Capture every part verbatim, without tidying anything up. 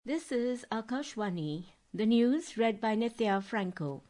This is Akashvani, the news read by Nithya Franco.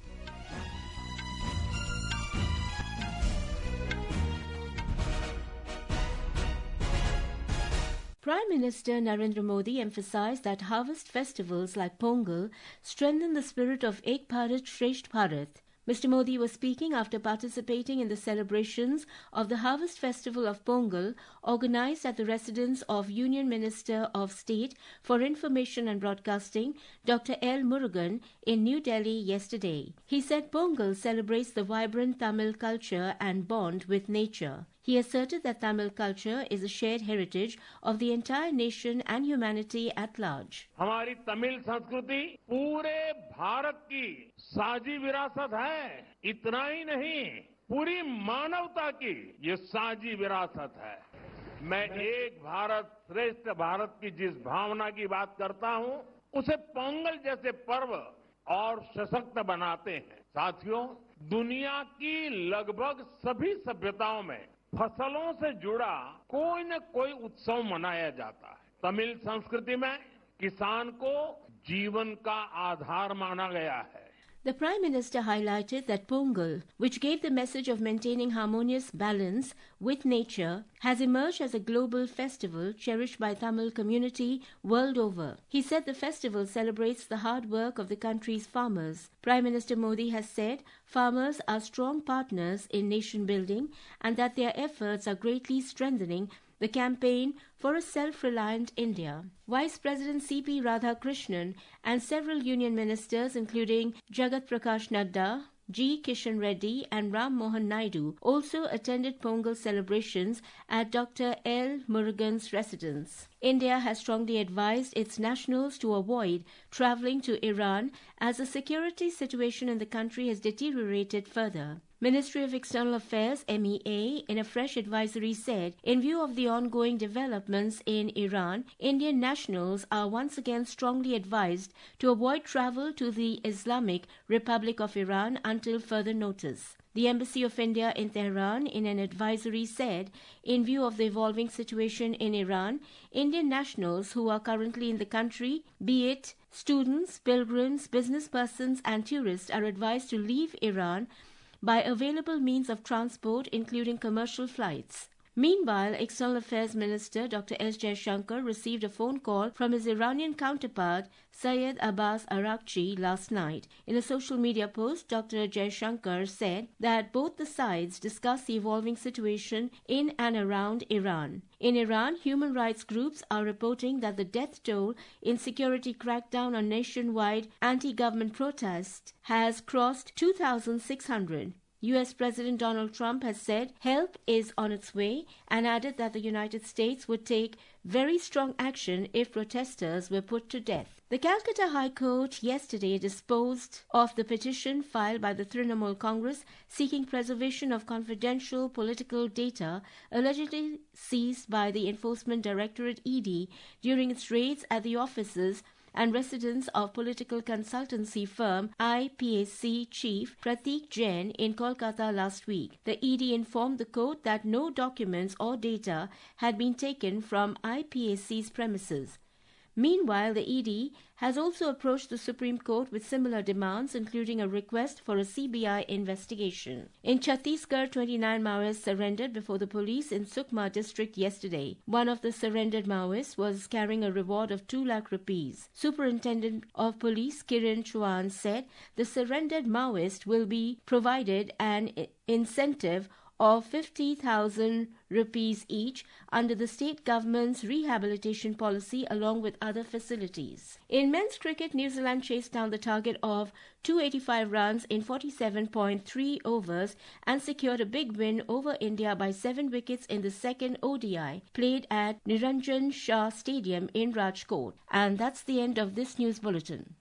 Prime Minister Narendra Modi emphasized that harvest festivals like Pongal strengthen the spirit of Ek Bharat Shresth Bharat. Mister Modi was speaking after participating in the celebrations of the Harvest Festival of Pongal organized at the residence of Union Minister of State for Information and Broadcasting, Doctor L. Murugan, in New Delhi yesterday. He said Pongal celebrates the vibrant Tamil culture and bond with nature. He asserted that Tamil culture is a shared heritage of the entire nation and humanity at large. हमारी तमिल संस्कृति पूरे भारत की साझी विरासत है. इतना ही नहीं, पूरी मानवता की ये साझी विरासत है. मैं एक भारत श्रेष्ठ भारत की जिस भावना की बात करता हूं, उसे पोंगल जैसे पर्व और सशक्त बनाते हैं. साथियों, दुनिया की लगभग सभी सभ्यताओं में फसलों से जुड़ा कोई न कोई उत्सव मनाया जाता है. तमिल संस्कृति में किसान को जीवन का आधार माना गया है. The Prime Minister highlighted that Pongal, which gave the message of maintaining harmonious balance with nature, has emerged as a global festival cherished by Tamil community world over. He said the festival celebrates the hard work of the country's farmers. Prime Minister Modi has said farmers are strong partners in nation building and that their efforts are greatly strengthening the campaign for a self-reliant India. Vice President C P Radhakrishnan and several union ministers including Jagat Prakash Nadda, G. Kishan Reddy and Ram Mohan Naidu also attended Pongal celebrations at Doctor L. Murugan's residence. India has strongly advised its nationals to avoid travelling to Iran as the security situation in the country has deteriorated further. Ministry of External Affairs M E A in a fresh advisory said, in view of the ongoing developments in Iran, Indian nationals are once again strongly advised to avoid travel to the Islamic Republic of Iran until further notice. The Embassy of India in Tehran in an advisory said, in view of the evolving situation in Iran, Indian nationals who are currently in the country, be it students, pilgrims, business persons and tourists, are advised to leave Iran by available means of transport including commercial flights. Meanwhile, External Affairs Minister Doctor S. Jaishankar received a phone call from his Iranian counterpart Syed Abbas Araghchi last night. In a social media post, Doctor Jaishankar said that both the sides discussed the evolving situation in and around Iran. In Iran, human rights groups are reporting that the death toll in security crackdown on nationwide anti-government protests has crossed two thousand six hundred. U S President Donald Trump has said help is on its way and added that the United States would take very strong action if protesters were put to death. The Calcutta High Court yesterday disposed of the petition filed by the Trinamool Congress seeking preservation of confidential political data allegedly seized by the Enforcement Directorate E D during its raids at the offices and residence of political consultancy firm I P A C chief Pratik Jain in Kolkata last week. The E D informed the court that no documents or data had been taken from I P A C's premises. Meanwhile, the E D has also approached the Supreme Court with similar demands, including a request for a C B I investigation. In Chhattisgarh, twenty-nine Maoists surrendered before the police in Sukma district yesterday. One of the surrendered Maoists was carrying a reward of two lakh rupees. Superintendent of Police Kiran Chauhan said the surrendered Maoist will be provided an incentive of fifty thousand rupees each under the state government's rehabilitation policy along with other facilities. In men's cricket, New Zealand chased down the target of two hundred eighty-five runs in forty-seven point three overs and secured a big win over India by seven wickets in the second O D I played at Niranjan Shah Stadium in Rajkot. And that's the end of this news bulletin.